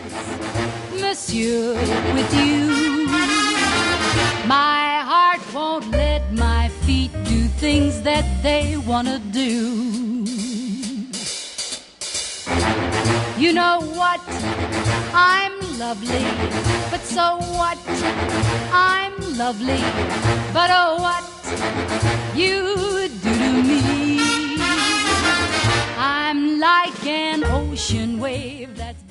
monsieur, with you. My heart won't let my feet do things that they wanna do. You know what? I'm lovely, but so what? I'm lovely, but oh, what you do to me? I'm like an ocean wave that's